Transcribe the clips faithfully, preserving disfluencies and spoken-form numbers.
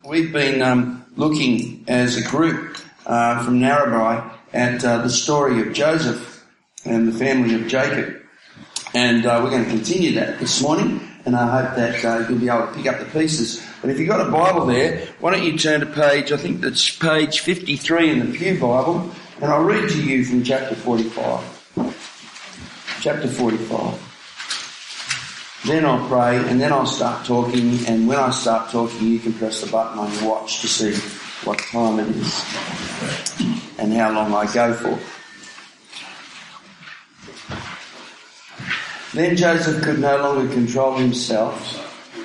we've been um, looking as a group uh, from Narrabri at uh, the story of Joseph and the family of Jacob. And uh, we're going to continue that this morning, and I hope that uh, you'll be able to pick up the pieces. But if you've got a Bible there, why don't you turn to page, I think that's page fifty-three in the Pew Bible, and I'll read to you from chapter forty-five. Chapter forty-five. Then I'll pray, and then I'll start talking, and when I start talking, you can press the button on your watch to see what time it is and how long I go for. Then Joseph could no longer control himself.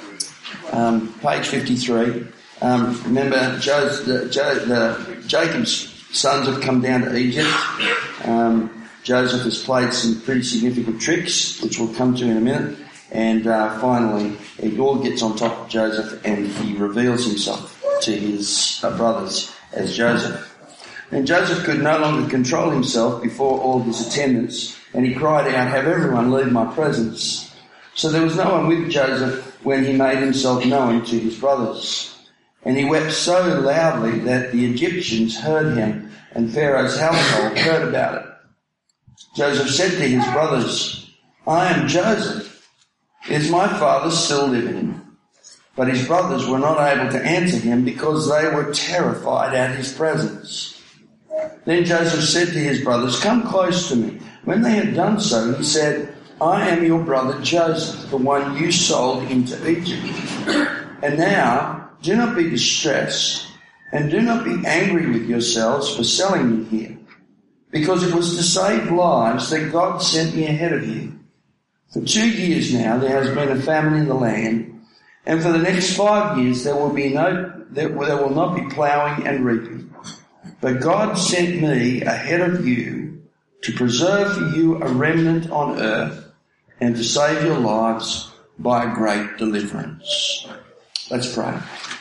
Um, page fifty-three. Um, remember, Joseph, the, Jo, the, Jacob's sons have come down to Egypt. Um, Joseph has played some pretty significant tricks, which we'll come to in a minute. And uh, finally, it all gets on top of Joseph, and he reveals himself to his uh, brothers as Joseph. And Joseph could no longer control himself before all his attendants, and he cried out, "Have everyone leave my presence." So there was no one with Joseph when he made himself known to his brothers. And he wept so loudly that the Egyptians heard him, and Pharaoh's household heard about it. Joseph said to his brothers, "I am Joseph. Is my father still living?" But his brothers were not able to answer him because they were terrified at his presence. Then Joseph said to his brothers, "Come close to me." When they had done so, he said, "I am your brother Joseph, the one you sold into Egypt. And now, do not be distressed, and do not be angry with yourselves for selling me here, because it was to save lives that God sent me ahead of you. For two years now there has been a famine in the land, and for the next five years there will be no, there will not be ploughing and reaping. But God sent me ahead of you to preserve for you a remnant on earth and to save your lives by a great deliverance." Let's pray.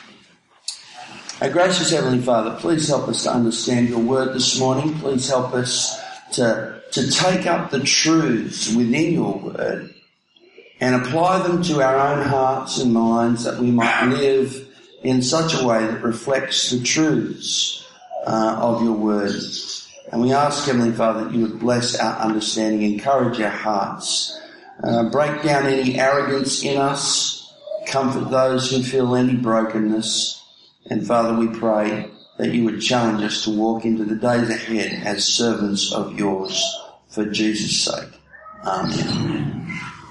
Our gracious Heavenly Father, please help us to understand your word this morning. Please help us to, to take up the truths within your word and apply them to our own hearts and minds, that we might live in such a way that reflects the truths uh, of your word. And we ask, Heavenly Father, that you would bless our understanding, encourage our hearts, uh, break down any arrogance in us, comfort those who feel any brokenness. And Father, we pray that you would challenge us to walk into the days ahead as servants of yours for Jesus' sake. Amen.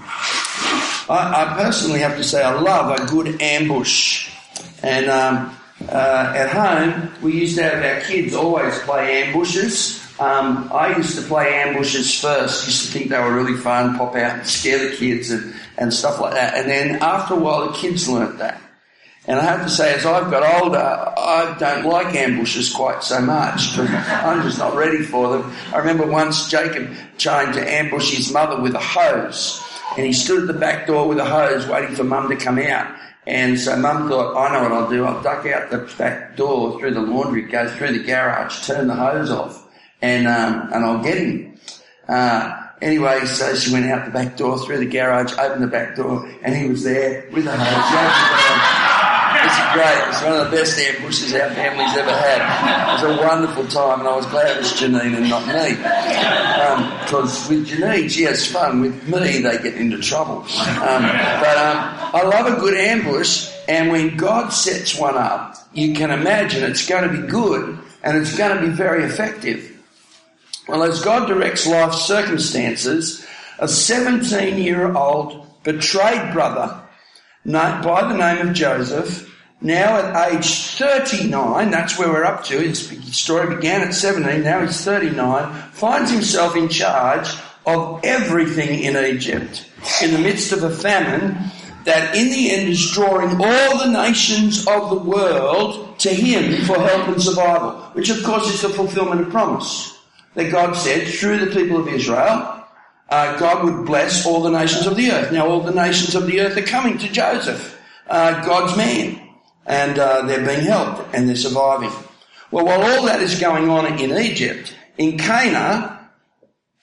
I, I personally have to say I love a good ambush. And um, uh, at home, we used to have our kids always play ambushes. Um, I used to play ambushes first. Used to think they were really fun, pop out and scare the kids and, and stuff like that. And then after a while, the kids learnt that. And I have to say, as I've got older, I don't like ambushes quite so much because I'm just not ready for them. I remember once Jacob trying to ambush his mother with a hose, and he stood at the back door with a hose waiting for Mum to come out. And so Mum thought, I know what I'll do. I'll duck out the back door through the laundry, go through the garage, turn the hose off, and um, and I'll get him. Uh, anyway, so she went out the back door, through the garage, opened the back door, and he was there with a hose. It's great. It's one of the best ambushes our family's ever had. It was a wonderful time, and I was glad it was Janine and not me. Because um, with Janine, she has fun. With me, they get into trouble. Um, but um, I love a good ambush, and when God sets one up, you can imagine it's going to be good, and it's going to be very effective. Well, as God directs life's circumstances, a seventeen-year-old betrayed brother by the name of Joseph, now at age thirty-nine, that's where we're up to, his story began at seventeen, now he's thirty-nine, finds himself in charge of everything in Egypt, in the midst of a famine that in the end is drawing all the nations of the world to him for help and survival, which of course is the fulfillment of promise that God said through the people of Israel. Uh, God would bless all the nations of the earth. Now all the nations of the earth are coming to Joseph, uh, God's man, and uh, they're being helped and they're surviving. Well, while all that is going on in Egypt, in Canaan,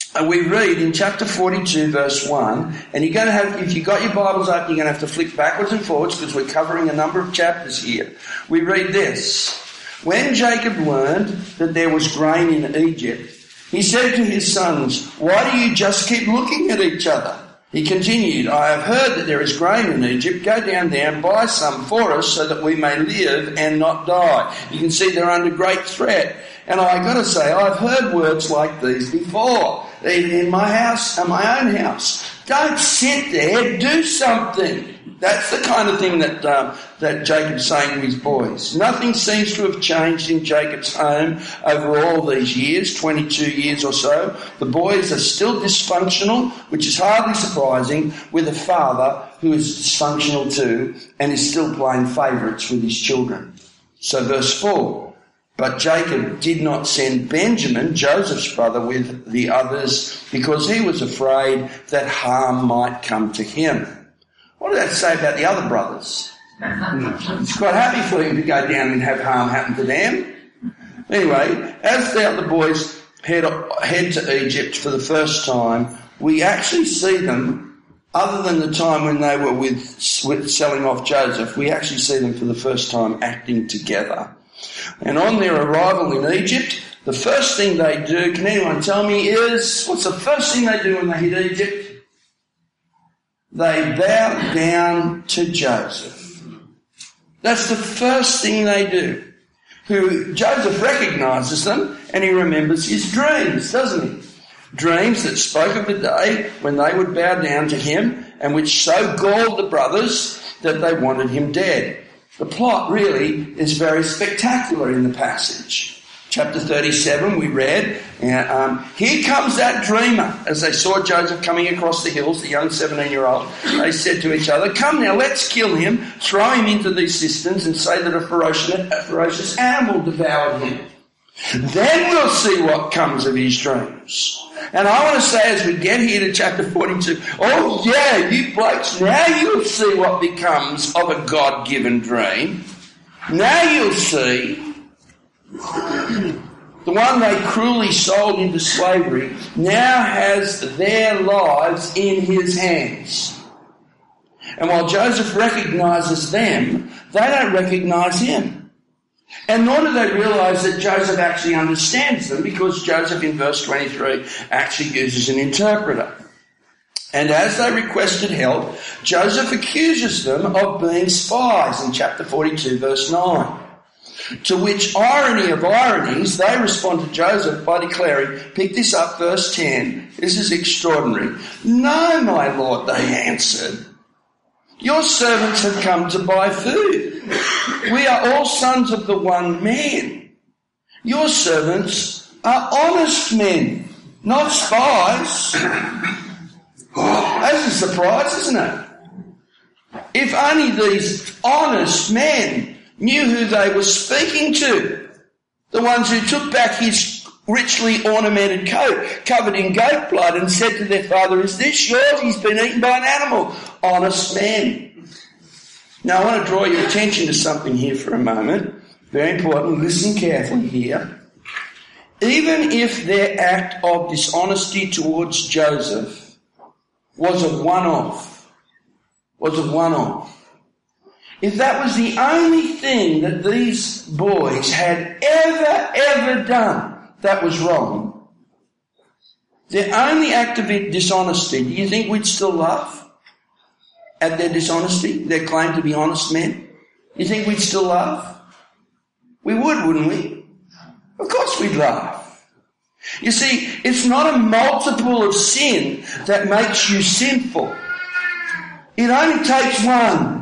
And we read in chapter forty-two, verse one, and you're going to have, if you've got your Bibles open, you're going to have to flick backwards and forwards because we're covering a number of chapters here. We read this. When Jacob learned that there was grain in Egypt, he said to his sons, "Why do you just keep looking at each other?" He continued, "I have heard that there is grain in Egypt. Go down there and buy some for us so that we may live and not die." You can see they're under great threat. And I've got to say, I've heard words like these before, even in my house, in my own house. Don't sit there, do something. That's the kind of thing that um, that Jacob's saying to his boys. Nothing seems to have changed in Jacob's home over all these years, twenty-two years or so. The boys are still dysfunctional, which is hardly surprising, with a father who is dysfunctional too and is still playing favourites with his children. So verse four, but Jacob did not send Benjamin, Joseph's brother, with the others because he was afraid that harm might come to him. What does that say about the other brothers? He's quite happy for him to go down and have harm happen to them. Anyway, as the other boys head, head to Egypt for the first time, we actually see them, other than the time when they were with, with selling off Joseph, we actually see them for the first time acting together. And on their arrival in Egypt, the first thing they do, can anyone tell me, is, what's the first thing they do when they hit Egypt? They bow down to Joseph. That's the first thing they do. Who Joseph recognises them and he remembers his dreams, doesn't he? Dreams that spoke of the day when they would bow down to him and which so galled the brothers that they wanted him dead. The plot really is very spectacular in the passage. Chapter thirty-seven, we read, uh, um, here comes that dreamer. As they saw Joseph coming across the hills, the young seventeen-year-old, they said to each other, "Come now, let's kill him, throw him into these cisterns and say that a ferocious, a ferocious animal devoured him. Then we'll see what comes of his dreams." And I want to say as we get here to chapter forty-two, oh yeah, you blokes, now you'll see what becomes of a God-given dream. Now you'll see the one they cruelly sold into slavery now has their lives in his hands. And while Joseph recognises them, they don't recognise him. And nor do they realise that Joseph actually understands them, because Joseph in verse twenty-three actually uses an interpreter. And as they requested help, Joseph accuses them of being spies in chapter forty-two, verse nine. To which irony of ironies, they respond to Joseph by declaring, pick this up, verse ten, this is extraordinary. "No, my lord," they answered, "your servants have come to buy food. We are all sons of the one man. Your servants are honest men, not spies." That's a surprise, isn't it? If only these honest men knew who they were speaking to, the ones who took back his richly ornamented coat covered in goat blood and said to their father, "Is this yours? He's been eaten by an animal." Honest men. Now I want to draw your attention to something here for a moment. Very important. Listen carefully here. Even if their act of dishonesty towards Joseph was a one-off, was a one-off, if that was the only thing that these boys had ever, ever done that was wrong, their only act of dishonesty, do you think we'd still laugh at their dishonesty, their claim to be honest men? You think we'd still laugh? We would, wouldn't we? Of course we'd laugh. You see, it's not a multiple of sin that makes you sinful. It only takes one.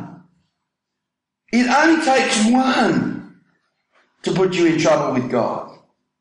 It only takes one to put you in trouble with God.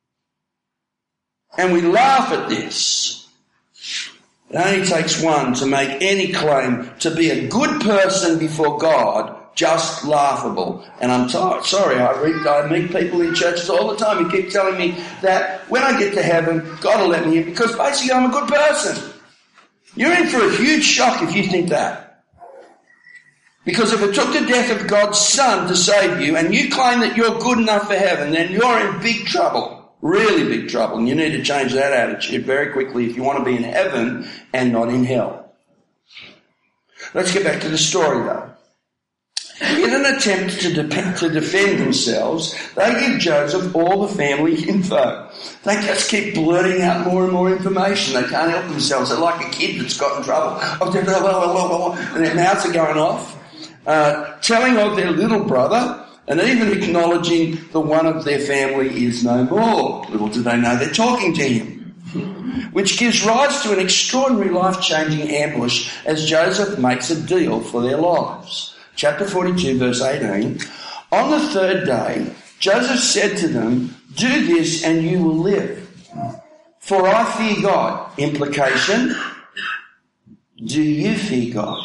And we laugh at this. It only takes one to make any claim to be a good person before God just laughable. And I'm t- sorry, I, read, I meet people in churches all the time who keep telling me that when I get to heaven, God will let me in because basically I'm a good person. You're in for a huge shock if you think that. Because if it took the death of God's Son to save you and you claim that you're good enough for heaven, then you're in big trouble. Really big trouble. And you need to change that attitude very quickly if you want to be in heaven and not in hell. Let's get back to the story though. In an attempt to, de- to defend themselves, they give Joseph all the family info. They just keep blurting out more and more information. They can't help themselves. They're like a kid that's got in trouble. And their mouths are going off, uh, telling of their little brother and even acknowledging the one of their family is no more. Little do they know they're talking to him, which gives rise to an extraordinary life-changing ambush as Joseph makes a deal for their lives. Chapter forty-two, verse eighteen. On the third day, Joseph said to them, do this and you will live. For I fear God. Implication, do you fear God?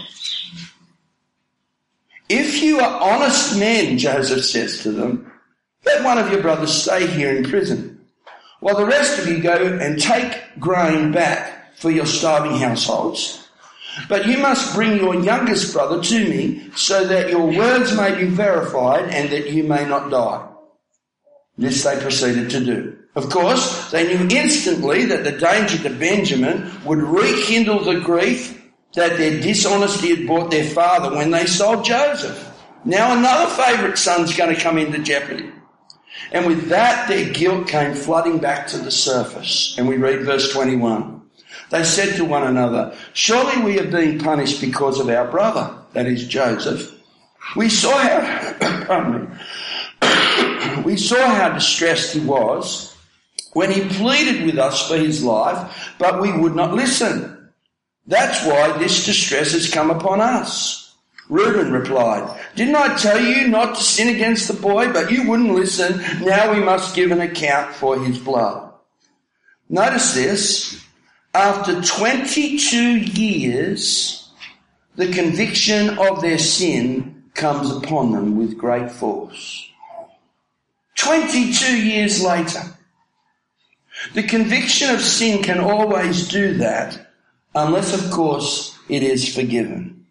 If you are honest men, Joseph says to them, let one of your brothers stay here in prison, while the rest of you go and take grain back for your starving households. But you must bring your youngest brother to me so that your words may be verified and that you may not die. This they proceeded to do. Of course, they knew instantly that the danger to Benjamin would rekindle the grief that their dishonesty had brought their father when they sold Joseph. Now another favourite son's going to come into jeopardy. And with that, their guilt came flooding back to the surface. And we read verse twenty-one. They said to one another, surely we are being punished because of our brother, that is Joseph. We saw how, pardon me, we saw how distressed he was when he pleaded with us for his life, but we would not listen. That's why this distress has come upon us. Reuben replied, didn't I tell you not to sin against the boy, but you wouldn't listen. Now we must give an account for his blood. Notice this. After twenty-two years, the conviction of their sin comes upon them with great force. twenty-two years later. The conviction of sin can always do that, unless, of course, it is forgiven.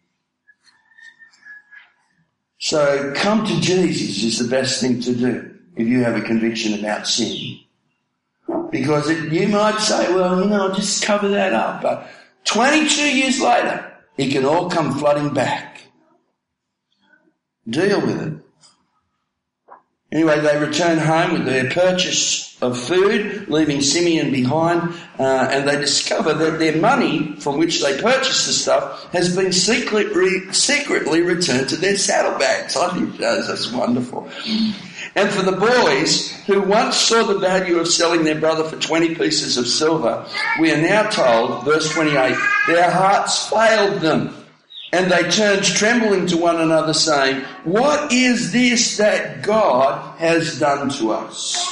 So come to Jesus is the best thing to do if you have a conviction about sin. Because it, you might say, well, you know, I'll just cover that up. But twenty-two years later, it can all come flooding back. Deal with it. Anyway, they return home with their purchase of food, leaving Simeon behind, uh, and they discover that their money from which they purchased the stuff has been secretly, secretly returned to their saddlebags. I think that's wonderful. And for the boys who once saw the value of selling their brother for twenty pieces of silver, we are now told, verse twenty-eight, their hearts failed them, and they turned trembling to one another, saying, what is this that God has done to us?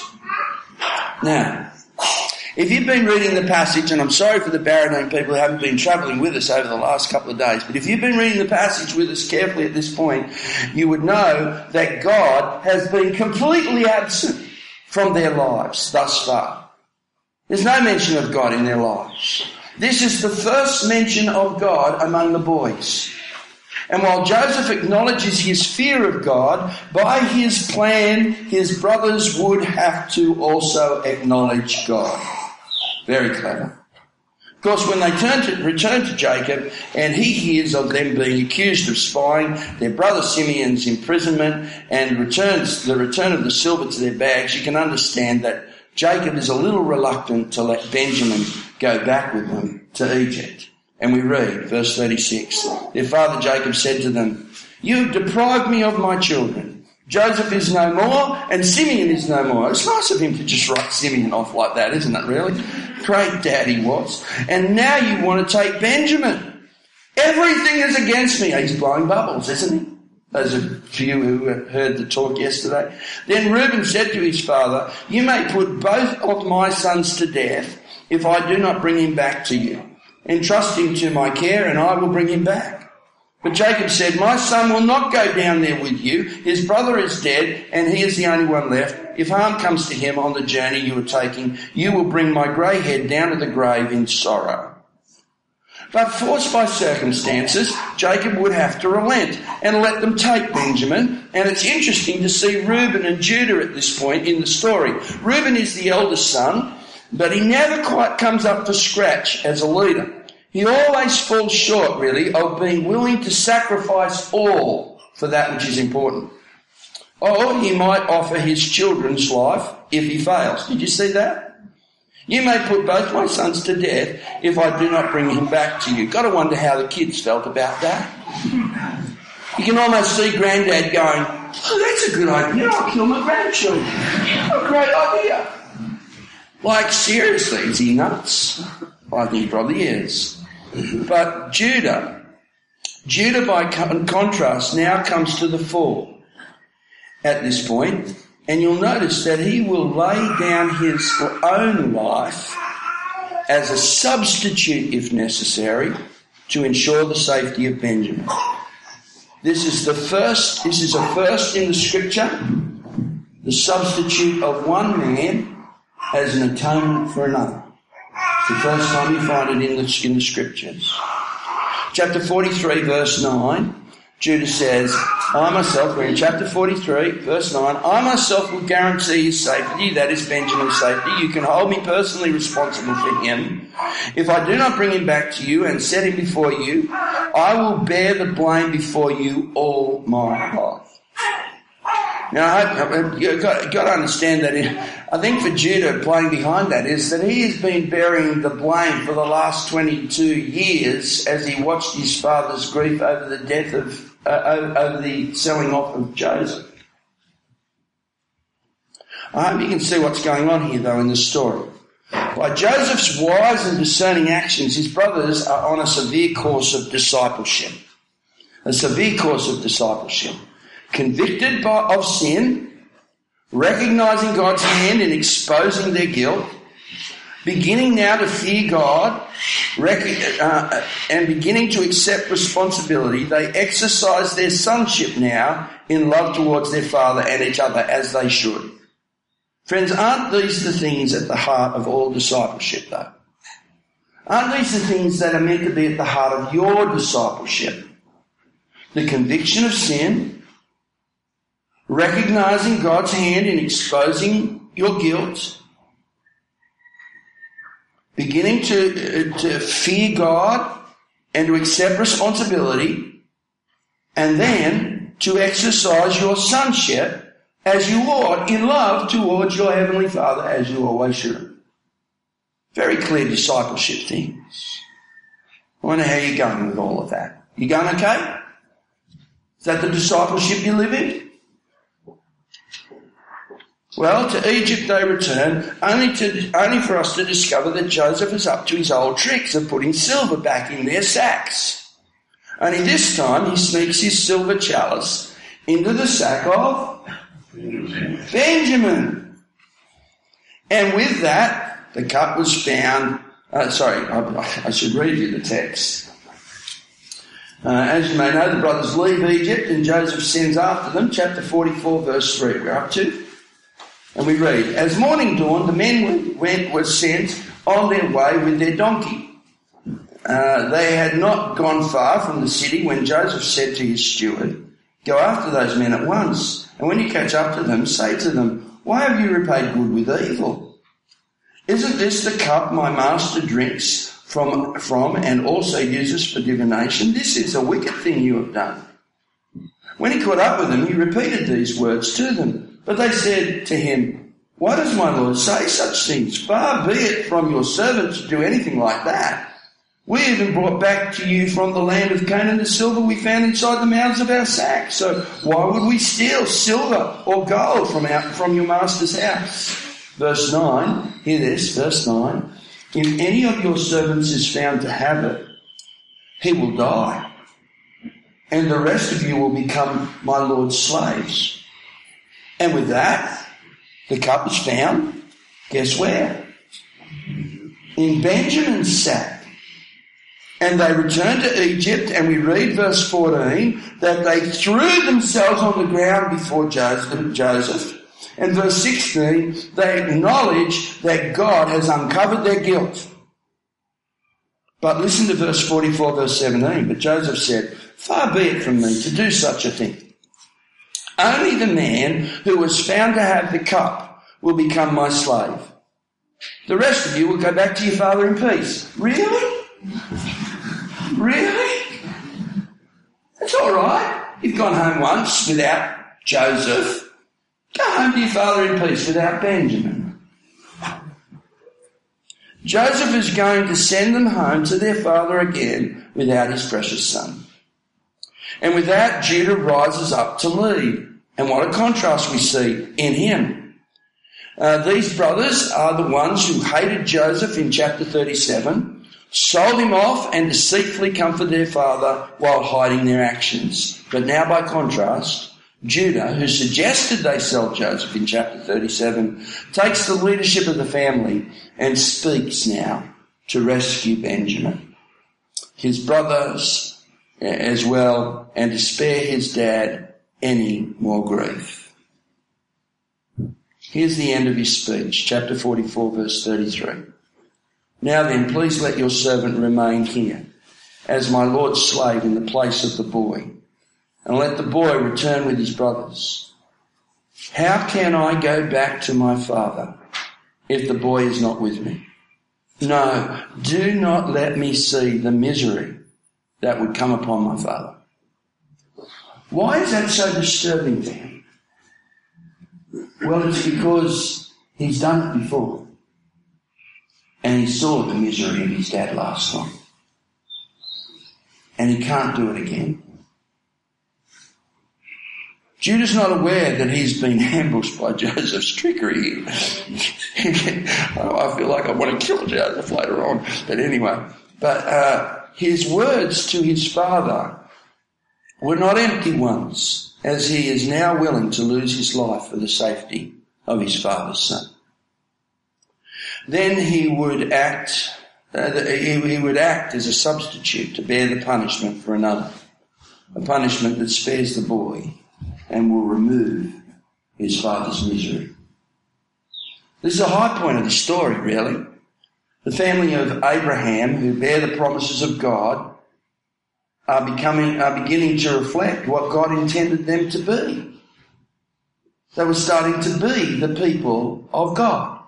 Now, if you've been reading the passage, and I'm sorry for the Barradine people who haven't been travelling with us over the last couple of days, but if you've been reading the passage with us carefully at this point, you would know that God has been completely absent from their lives thus far. There's no mention of God in their lives. This is the first mention of God among the boys. And while Joseph acknowledges his fear of God, by his plan, his brothers would have to also acknowledge God. Very clever. Of course, when they turn to, return to Jacob and he hears of them being accused of spying, their brother Simeon's imprisonment and returns the return of the silver to their bags, you can understand that Jacob is a little reluctant to let Benjamin go back with them to Egypt. And we read, verse thirty-six, their father Jacob said to them, you have deprived me of my children. Joseph is no more and Simeon is no more. It's nice of him to just write Simeon off like that, isn't it, really? Great dad he was. And now you want to take Benjamin. Everything is against me. He's blowing bubbles, isn't he? Those of you who heard the talk yesterday. Then Reuben said to his father, you may put both of my sons to death if I do not bring him back to you. Entrust him to my care and I will bring him back. But Jacob said, my son will not go down there with you. His brother is dead and he is the only one left. If harm comes to him on the journey you are taking, you will bring my grey head down to the grave in sorrow. But forced by circumstances, Jacob would have to relent and let them take Benjamin. And it's interesting to see Reuben and Judah at this point in the story. Reuben is the eldest son, but he never quite comes up to scratch as a leader. He always falls short, really, of being willing to sacrifice all for that which is important. Or he might offer his children's life if he fails. Did you see that? You may put both my sons to death if I do not bring him back to you. Got to wonder how the kids felt about that. You can almost see Granddad going, oh, that's a good idea. I'll kill my grandchildren. What a great idea. Like, seriously, is he nuts? I think he probably is. But Judah, Judah by contrast now comes to the fore at this point. And you'll notice that he will lay down his own life as a substitute, if necessary, to ensure the safety of Benjamin. This is the first, this is a first in the scripture, the substitute of one man as an atonement for another. It's the first time you find it in the, in the scriptures. Chapter forty-three, verse nine. Judah says, I myself, we're in chapter forty-three, verse nine, I myself will guarantee his safety, that is Benjamin's safety. You can hold me personally responsible for him. If I do not bring him back to you and set him before you, I will bear the blame before you all my life. Now, you've got, got to understand that in, I think for Judah, playing behind that is that he has been bearing the blame for the last twenty-two years as he watched his father's grief over the death of Uh, over the selling off of Joseph. I hope you can see what's going on here, though, in the story. By Joseph's wise and discerning actions, his brothers are on a severe course of discipleship. A severe course of discipleship. Convicted by, of sin, recognising God's hand in exposing their guilt, beginning now to fear God, uh, and beginning to accept responsibility, they exercise their sonship now in love towards their father and each other, as they should. Friends, aren't these the things at the heart of all discipleship, though? Aren't these the things that are meant to be at the heart of your discipleship? The conviction of sin, recognising God's hand in exposing your guilt, beginning to, to fear God and to accept responsibility, and then to exercise your sonship as you ought in love towards your Heavenly Father, as you always should. Very clear discipleship things. I wonder how you're going with all of that. You going okay? Is that the discipleship you live in? Well, to Egypt they return, only to only for us to discover that Joseph is up to his old tricks of putting silver back in their sacks. Only this time he sneaks his silver chalice into the sack of Benjamin. And with that, the cup was found... Uh, sorry, I, I should read you the text. Uh, as you may know, the brothers leave Egypt and Joseph sends after them. Chapter forty-four, verse three, we're up to. And we read, as morning dawned, the men went, were sent on their way with their donkey. Uh, they had not gone far from the city when Joseph said to his steward, go after those men at once, and when you catch up to them, say to them, why have you repaid good with evil? Isn't this the cup my master drinks from, from and also uses for divination? This is a wicked thing you have done. When he caught up with them, he repeated these words to them. But they said to him, why does my Lord say such things? Far be it from your servant to do anything like that. We even brought back to you from the land of Canaan the silver we found inside the mouths of our sacks. So why would we steal silver or gold from our, from your master's house? Verse nine, hear this, verse nine. If any of your servants is found to have it, he will die, and the rest of you will become my Lord's slaves. And with that, the cup was found, guess where? In Benjamin's sack. And they returned to Egypt, and we read verse fourteen, that they threw themselves on the ground before Joseph. And verse sixteen, they acknowledge that God has uncovered their guilt. But listen to verse forty-four, verse seventeen. But Joseph said, far be it from me to do such a thing. Only the man who was found to have the cup will become my slave. The rest of you will go back to your father in peace. Really? Really? That's all right. You've gone home once without Joseph. Go home to your father in peace without Benjamin. Joseph is going to send them home to their father again without his precious son. And with that, Judah rises up to lead. And what a contrast we see in him. Uh, these brothers are the ones who hated Joseph in chapter thirty-seven, sold him off and deceitfully comforted their father while hiding their actions. But now by contrast, Judah, who suggested they sell Joseph in chapter thirty-seven, takes the leadership of the family and speaks now to rescue Benjamin, his brothers as well, and to spare his dad any more grief. Here's the end of his speech, chapter forty-four, verse thirty-three. Now then, please let your servant remain here as my Lord's slave in the place of the boy, and let the boy return with his brothers. How can I go back to my father if the boy is not with me? No, do not let me see the misery that would come upon my father. Why is that so disturbing to him? Well, it's because he's done it before. And he saw the misery of his dad last night. And he can't do it again. Judah's not aware that he's been ambushed by Joseph's trickery. I feel like I want to kill Joseph later on. But anyway, but uh, his words to his father were not empty ones, as he is now willing to lose his life for the safety of his father's son. Then he would act, uh, he, he would act as a substitute to bear the punishment for another, a punishment that spares the boy and will remove his father's misery. This is a high point of the story, really. The family of Abraham, who bear the promises of God, are becoming, are beginning to reflect what God intended them to be. They were starting to be the people of God.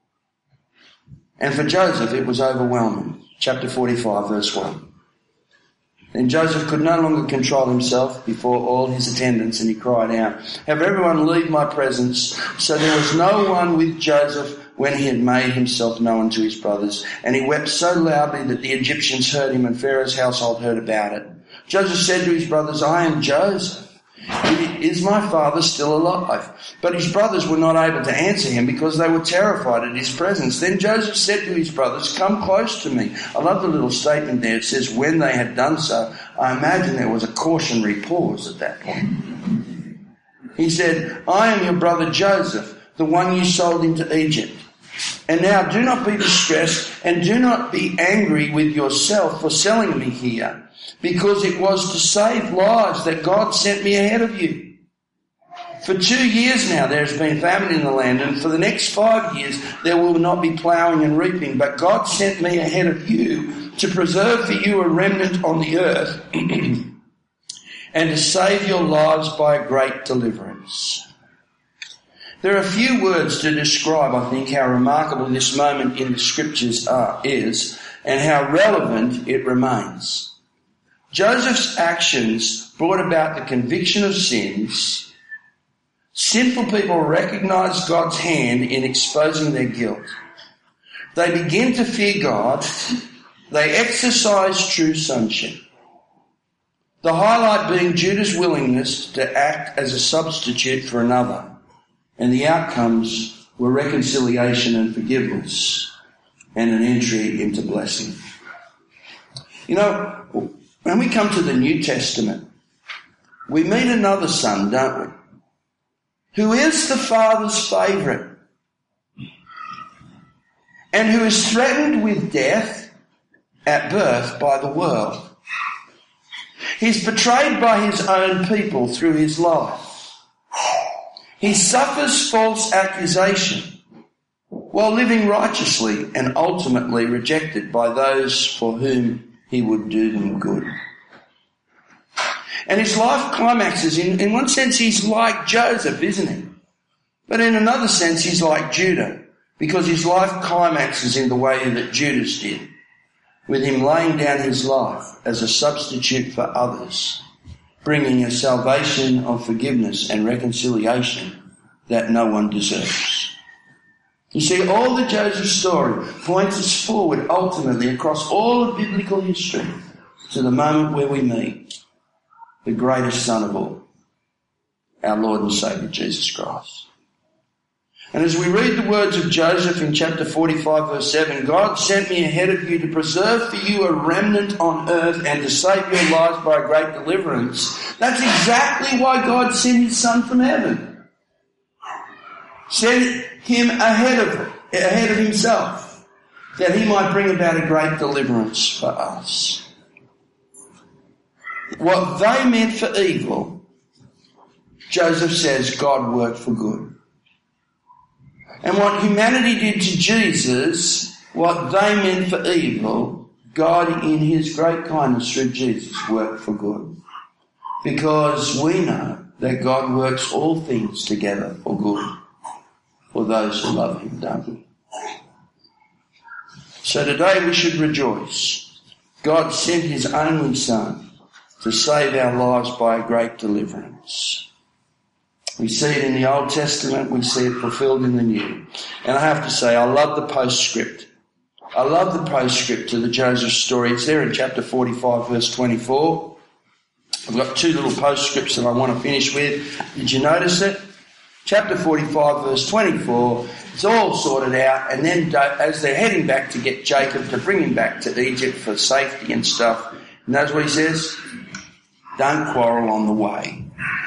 And for Joseph, it was overwhelming. Chapter forty-five, verse one. Then Joseph could no longer control himself before all his attendants, and he cried out, have everyone leave my presence. So there was no one with Joseph when he had made himself known to his brothers. And he wept so loudly that the Egyptians heard him, and Pharaoh's household heard about it. Joseph said to his brothers, I am Joseph. Is my father still alive? But his brothers were not able to answer him because they were terrified at his presence. Then Joseph said to his brothers, come close to me. I love the little statement there. It says, when they had done so. I imagine there was a cautionary pause at that point. He said, I am your brother Joseph, the one you sold into Egypt. And now do not be distressed and do not be angry with yourself for selling me here, because it was to save lives that God sent me ahead of you. For two years now there has been famine in the land, and for the next five years there will not be ploughing and reaping. But God sent me ahead of you to preserve for you a remnant on the earth and to save your lives by a great deliverance. There are a few words to describe, I think, how remarkable this moment in the scriptures are, is and how relevant it remains. Joseph's actions brought about the conviction of sins. Simple people recognize God's hand in exposing their guilt. They begin to fear God. They exercise true sonship. The highlight being Judah's willingness to act as a substitute for another. And the outcomes were reconciliation and forgiveness and an entry into blessing. You know, when we come to the New Testament, we meet another son, don't we? Who is the father's favourite and who is threatened with death at birth by the world. He's betrayed by his own people through his life. He suffers false accusation. while living righteously and ultimately rejected by those for whom he would do them good. And his life climaxes, in, in one sense he's like Joseph, isn't he? But in another sense he's like Judah, because his life climaxes in the way that Judas did, with him laying down his life as a substitute for others, bringing a salvation of forgiveness and reconciliation that no one deserves. You see, all the Joseph story points us forward ultimately across all of biblical history to the moment where we meet the greatest son of all, our Lord and Saviour Jesus Christ. And as we read the words of Joseph in chapter forty-five verse seven, God sent me ahead of you to preserve for you a remnant on earth and to save your lives by a great deliverance. That's exactly why God sent his son from heaven. Sent him ahead of ahead of himself, that he might bring about a great deliverance for us. What they meant for evil, Joseph says God worked for good. And what humanity did to Jesus, what they meant for evil, God in his great kindness through Jesus worked for good. Because we know that God works all things together for good for those who love him, don't we? So today we should rejoice. God sent his only son to save our lives by a great deliverance. We see it in the Old Testament, we see it fulfilled in the New. And I have to say, I love the postscript. I love the postscript to the Joseph story. It's there in chapter forty-five, verse twenty-four. I've got two little postscripts that I want to finish with. Did you notice it? Chapter forty-five, verse twenty-four, it's all sorted out, and then as they're heading back to get Jacob, to bring him back to Egypt for safety and stuff, you notice what he says? Don't quarrel on the way.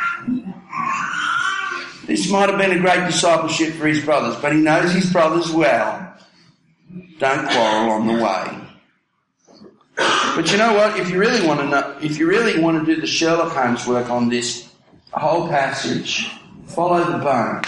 This might have been a great discipleship for his brothers, but he knows his brothers well. Don't quarrel on the way. But you know what? If you really want to know, if you really want to do the Sherlock Holmes work on this whole passage, follow the bones.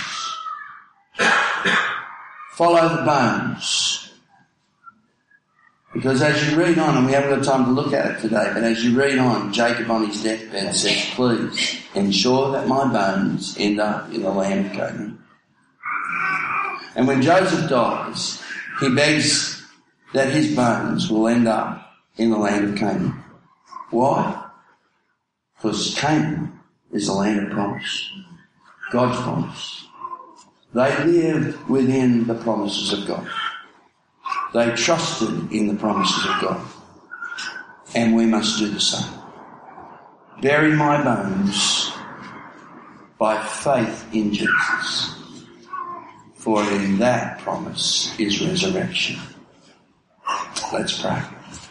Follow the bones. Because as you read on, and we haven't got time to look at it today, but as you read on, Jacob on his deathbed says, please ensure that my bones end up in the land of Canaan. And when Joseph dies, he begs that his bones will end up in the land of Canaan. Why? Because Canaan is the land of promise. God's promise. They lived within the promises of God. They trusted in the promises of God. And we must do the same. Bury my bones by faith in Jesus. For in that promise is resurrection. Let's pray.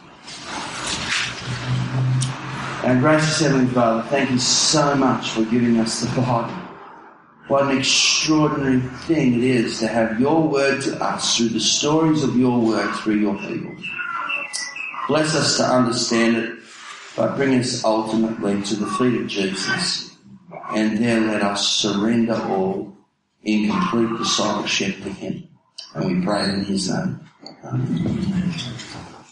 Our gracious Heavenly Father, thank you so much for giving us the Bible. What an extraordinary thing it is to have your word to us through the stories of your word through your people. Bless us to understand it by bringing us ultimately to the feet of Jesus. And there let us surrender all in complete discipleship to him. And we pray in his name. Amen.